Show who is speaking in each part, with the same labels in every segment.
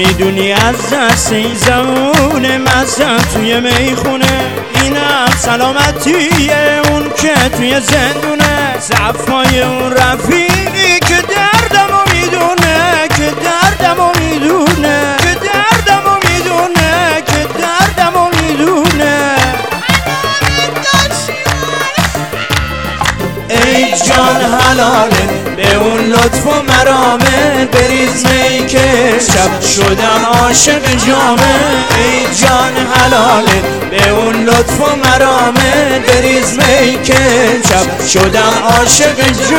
Speaker 1: میدونی از دست این زمونه مزن توی میخونه، اینم سلامتیه اون که توی زندونه، صفای اون رفیقی که دردمو میدونه، که دردمو میدونه، که دردمو میدونه، که دردمو میدونه. ای جان حلاله به اون لطف و مرامه، بریز می که شب شدم عاشق جامه. ای جان حلاله به اون لطف و مرامه، بریز می که شب شدم عاشق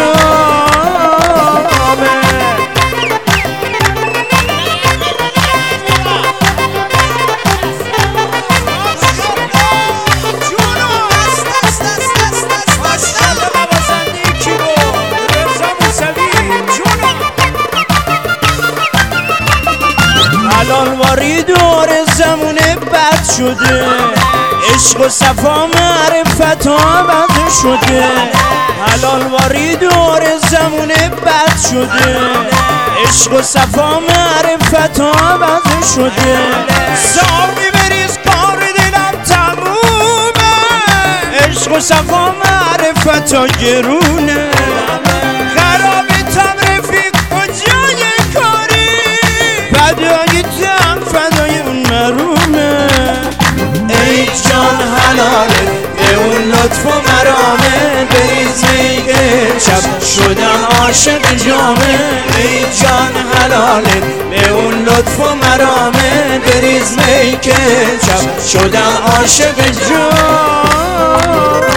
Speaker 1: جامه. حلالواری دور زمونه بد شده، عشق و صفا معرفت عوض شده. حلالواری دور زمونه بد شده، عشق و صفا معرفت عوض شده. ساقی بریز کار دلم تمومه، عشق و صفا معرفت ها گرونه. خرابتم رفیق کجای کاری، فدایتم فدای اون مرومه. ای جان حلاله به اون لطف و مرامه، بریز می که شب شدم عاشق جامه. ای جان حلاله به اون لطف و مرامه، بریز می که شب شدم عاشق جامه.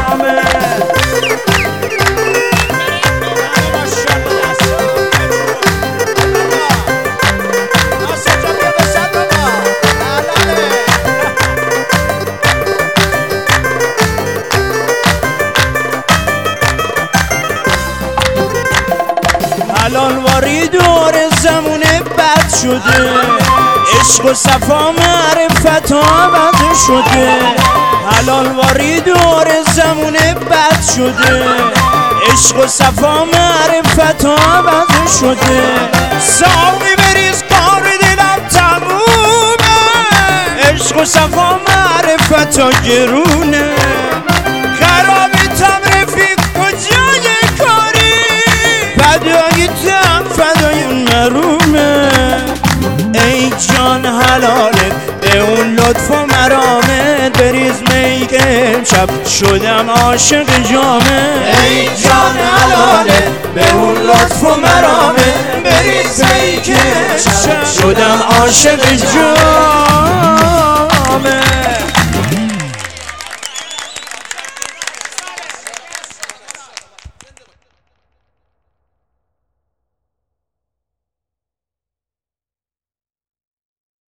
Speaker 1: حلالواری دور زمونه بد شده، عشق و صفا معرفت عوض شده. حلالواری دور زمونه بد شده، عشق و صفا معرفت عوض شده. ساقی بریز کار دلم تمومه، عشق و صفا معرفت ها گرونه. خرابتم رفیق کجای کاری، فدایتم فدای اون مرومه. ای جان حلاله به اون لطف و مرامه، بریز می که شب شدم عاشق جامه. ای جان حلاله به اون لطف و مرامه، بریز می که شب شدم عاشق جامه.